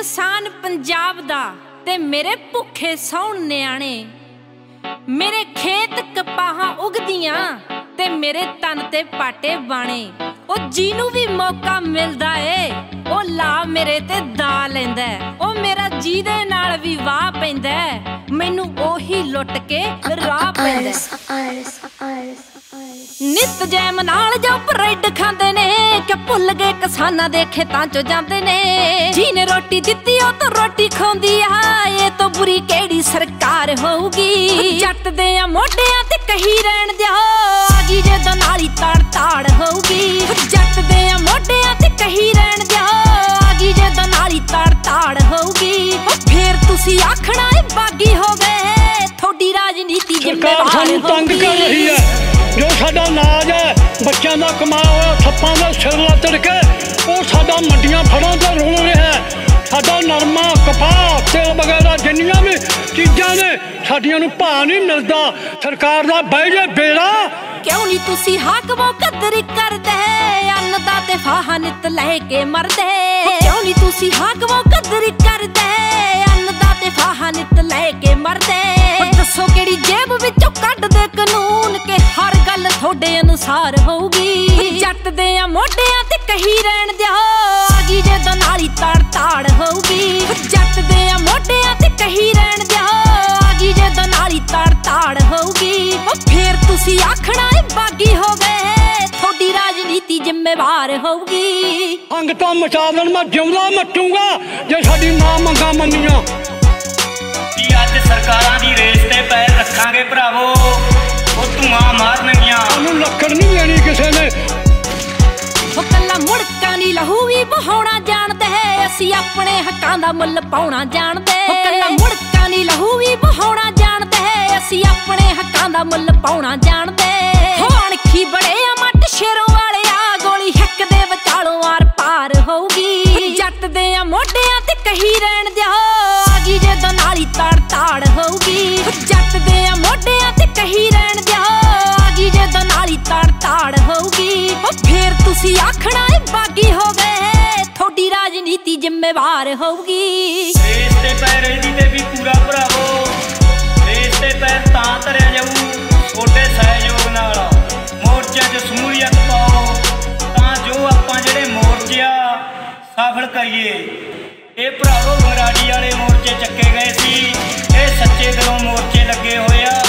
किसान पंजाब दा ते मेरे भुखे सौण न्याणे। मेरे खेत कपाहां उगदियां ते मेरे तन ते पाटे बाणे। ओ जीनू भी मौका मिलदा ए ओ ला मेरे ते दा लैंदा। ओ मेरा जी दे नाल भी वाह पैंदा, मैनू ओही लुट के राह पैंदा। नित जैम नाल जो ब्रेड खांदे ने कि भुल गए किसानां दे खेतां चों जांदे ने। जी ने रोटी दित्ती ओ तो रोटी खांदी आ, ये तो बुरी केड़ी सरकार होऊगी। जट दे मोढियां ते कही रहण दिओ, आगी जे दा नाली ताड़ ताड़ होऊगी। जट दे मोढियां ते कही रहण दिओ, आगी जे दा नाली ताड़ ताड़ होऊगी। फिर तुसी आखना ए बागी हो गए, थोड़ी राजनीति सरकार सानू तंग कर रही है। जो साडा नाज है बच्चों का कमाया हुआ ठप्पां का सिर लतड़ के वो साडा मंडियां फड़ों तो रुल रहा है। साडा नरमा कपाह तेल वगैरह जिन्नियां भी चीज़ां ने साडियां नूं भाव नहीं मिलता। सरकार दा बह जे बेड़ा। क्यों नहीं तुसी हाकमों कदर करदे, अन्नदाते फाहा नित लैके मरदे। क्यों नहीं तुसी हाकमों कदर करदे, अन्नदाते फाहा नित लैके मरदे। दसो केड़ी जेब विचों कड्डदे कानून के हर गल थोड़े अनुसार होगी। जट दे मोढियां ते कही रहण दिओ, आगी जे दा नाली ताड़ ताड़ होगी। जट दे मोढियां ते कही रहण दिओ, आगी जे दा नाली ताड़ ताड़ होगी। फिर तुसी आखना ए बागी हो गए, थोड़ी राजनीति जिम्मेवार होगी। अंग तो मचा देण मैं जिउंदा मटूंगा जे साडी मां मंगा मन्नियां। अज सरकारां दी रेस ते पैर रखांगे भरावो, वो धुआं मारनगियां। सानू लक्कड़ नहीं देनी किसे ने। कल्ला मुड़का नी लहू भी बहाउणा जाणदे, असीं अपने हक्कां दा मुੱਲ पाउणा जाणदे। कल्ला मुड़का नी लहू भी बहाउणा जाणदे, असीं अपने हक्कां दा मुੱਲ पाउणा जाणदे। अणखी बड़े आ मट शेरों वाले आ, गोली हिक दे विचालों आर पार होऊगी। जट दे मोढियां ते कही रहण दिओ, आगी जे दा नाली ताड़ ताड़ होऊगी। जट दे मोढियां ते कही रहण दिओ, आगी जे दा नाली ताड़ ताड़ होऊगी। फिर तुसी आखना ए बागी हो गए, थोड़ी राजनीति जिम्मेवार होगी। रेस ते पैर एदी ते भी पूरा भरावो, रेस ते पैर तां धरिया जाऊ थोड़े सहयोग नाल। मोर्चे च शमूलीयत पाओ तां जो आपां जेहड़े मोर्चे आ सफल करिए। ये भरावो बंगराड़ी वाले मोर्चे चक्के गए सी, ये सच्चे दिलों मोर्चे लगे होए आ।